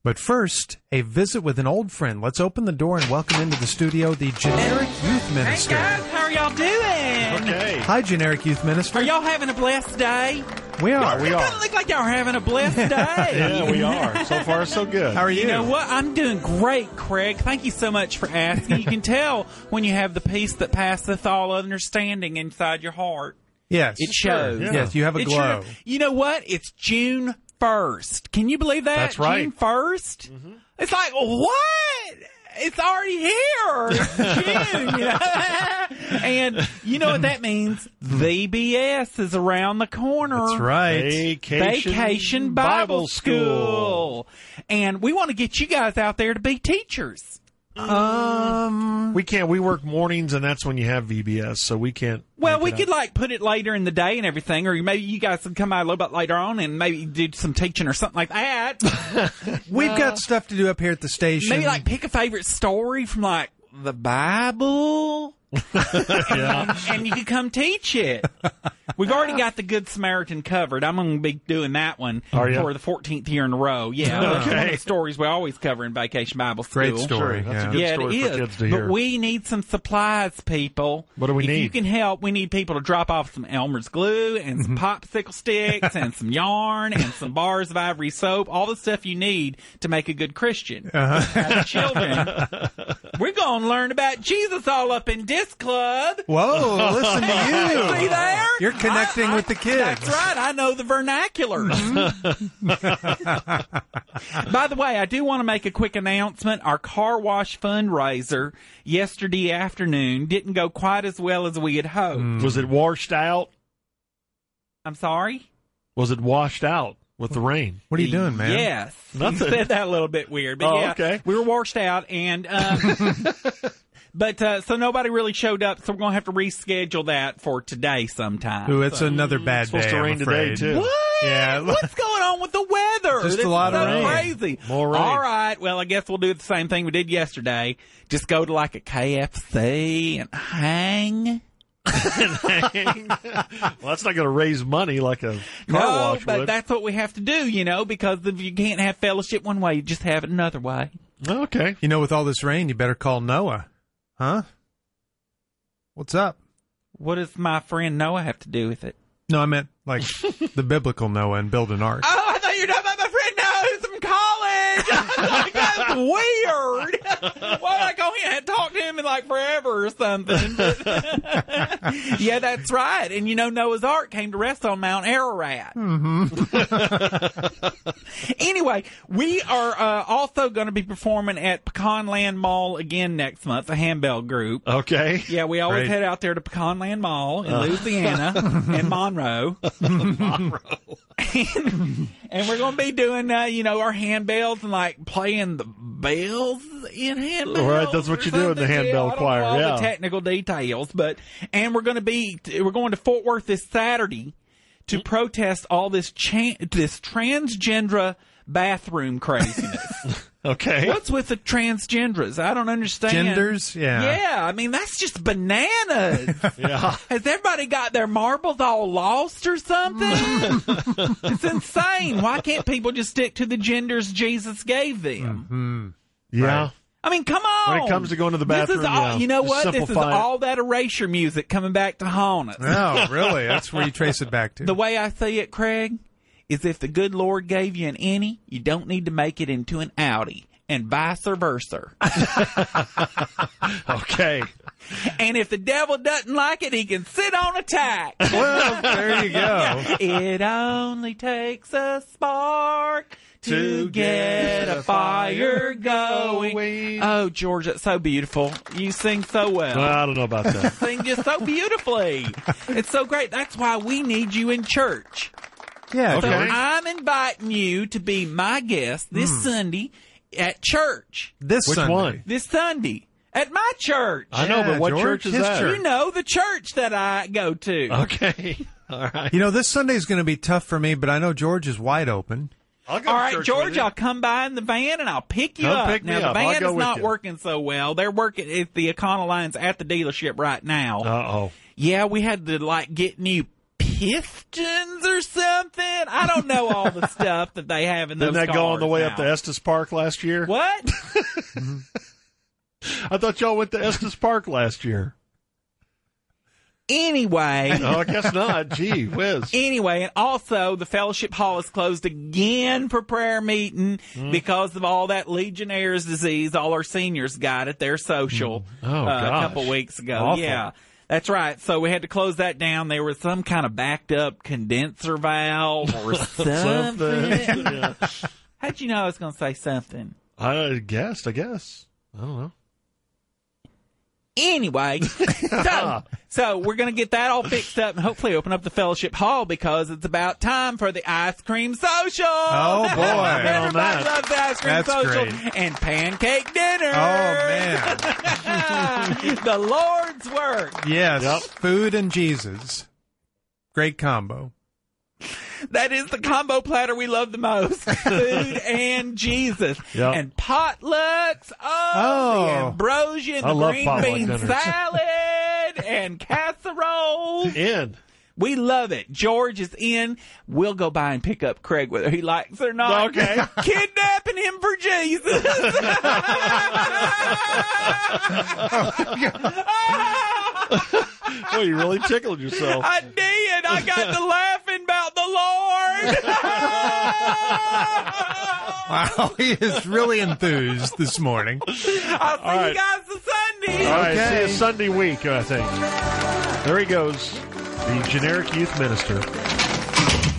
But first, a visit with an old friend. Let's open the door and welcome into the studio the Generic Youth Minister. Hey guys, how are y'all doing? Okay. Hi, Generic Youth Minister. Are y'all having a blessed day? We are. It doesn't look like y'all are having a blessed day. Yeah, we are. So far, so good. How are you? You know what? I'm doing great, Craig. Thank you so much for asking. You can tell when you have the peace that passeth all understanding inside your heart. Yes. It shows. Yeah. Yes, you have a It glow. sure- you know what? It's June 1st. Can you believe that? That's right. June 1st? Mm-hmm. It's like, what? It's already here. It's June, you know? And you know what that means? VBS is around the corner. That's right. Vacation Bible School. And we want to get you guys out there to be teachers. We can't. We work mornings, and that's when you have VBS, so we can't. Well, make we it could up. like put it later in the day and everything, or maybe you guys could come out a little bit later on and maybe do some teaching or something like that. We've got stuff to do up here at the station. Maybe like pick a favorite story from like the Bible. And you could come teach it. We've already got the Good Samaritan covered. I'm going to be doing that one Are ya? for the 14th year in a row. Yeah, that's one of the stories we always cover in Vacation Bible School. Great story. Sure, that's a yeah. good Yeah, story it for is. kids to hear. But we need some supplies, people. What do we if need? you can help, we need people to drop off some Elmer's glue and some popsicle sticks and some yarn and some bars of Ivory soap, all the stuff you need to make a good Christian. As children, we're going to learn about Jesus all up in this club. Whoa, listen to you. See there? You're connecting with the kids. That's right. I know the vernaculars. By the way, I do want to make a quick announcement. Our car wash fundraiser yesterday afternoon didn't go quite as well as we had hoped. Was it washed out? I'm sorry? Was it washed out with the rain? What are you doing, man? Yes. Nothing. You said that a little bit weird. But Oh, yeah, okay. we were washed out and but so nobody really showed up, so we're going to have to reschedule that for today sometime. Ooh, it's another bad It's supposed day, to I'm rain today, afraid. too. What? Yeah. What's going on with the weather? Just This a lot is of so rain. crazy. More rain. All right. Well, I guess we'll do the same thing we did yesterday. Just go to like a KFC and hang. Well, that's not going to raise money like a car No, wash but would. that's what we have to do, you know, because if you can't have fellowship one way, you just have it another way. Okay. You know, with all this rain, you better call Noah. Huh? What's up? What does my friend Noah have to do with it? No, I meant like the biblical Noah and build an ark. Oh, I thought you were talking about my friend Noah who's from college. Like, that's weird. Why would I go in and talk to him in like forever or something? But yeah, that's right. And you know, Noah's Ark came to rest on Mount Ararat. Anyway, we are also going to be performing at Pecanland Mall again next month, the Handbell Group. Okay. Yeah, we always Great. head out there to Pecanland Mall in Louisiana and Monroe. And we're going to be doing, our handbells and like playing the bells in handbells. Right, that's what or you do in the something. handbell I don't choir, know all yeah. the technical details, and we're going to Fort Worth this Saturday to protest all this transgender bathroom craziness. Okay. What's with the transgenders? I don't understand. Genders? Yeah. Yeah, I mean, that's just bananas. Yeah. Has everybody got their marbles all lost or something? It's insane. Why can't people just stick to the genders Jesus gave them? Yeah. Right. I mean, come on. When it comes to going to the This bathroom, is all, yeah, you know just what? This is simplify it. all that erasure music coming back to haunt us. Oh, really? That's where you trace it back to. The way I see it, Craig, is if the good Lord gave you an innie, you don't need to make it into an Audi, and vice versa. Okay. And if the devil doesn't like it, he can sit on a tack. Well, there you go. It only takes a spark to get a fire going. Oh, George, that's so beautiful. You sing so well. I don't know about that. Sing just so beautifully. It's so great. That's why we need you in church. Yeah. Okay. So George. I'm inviting you to be my guest this Sunday at church. This Which Sunday. one? This Sunday at my church. I know, but what George, church is his that? church. You know, the church that I go to. Okay. All right. You know, this Sunday's going to be tough for me, but I know George is wide open. I'll go All to right, church George, with you. I'll come by in the van and I'll pick you Come up. pick me Now, the up. I'll van go is with not you. working so well. They're working at the Econoline at the dealership right now. Uh-oh. Yeah, we had to, get new Pistons or something. I don't know all the stuff that they have in those Didn't that go on the way now. up to Estes Park last year? What? I thought y'all went to Estes Park last year. Anyway. No, I guess not. Gee whiz. Anyway, and also the fellowship hall is closed again for prayer meeting because of all that Legionnaire's disease all our seniors got at their social a couple weeks ago. Awful. Yeah, that's right. So we had to close that down. There was some kind of backed up condenser valve or something. Yeah. How'd you know I was going to say something? I guess. I don't know. Anyway, so we're going to get that all fixed up and hopefully open up the fellowship hall because it's about time for the ice cream social. Oh, boy. Everybody loves the ice cream That's social great. and pancake dinner. Oh, man. The Lord's work. Yes. Yep. Food and Jesus. Great combo. That is the combo platter we love the most. Food and Jesus. Yep. And potlucks. The ambrosia and I the love green potluck bean dinners. salad and casserole. In. We love it. George is in. We'll go by and pick up Craig whether he likes or not. Okay. Kidnapping him for Jesus. Well, you really tickled yourself. I did. I got to laughing about the Lord. Wow, he is really enthused this morning. I'll see right. you guys this Sunday. All right, Okay. see you Sunday week, I think. There he goes, the generic youth minister.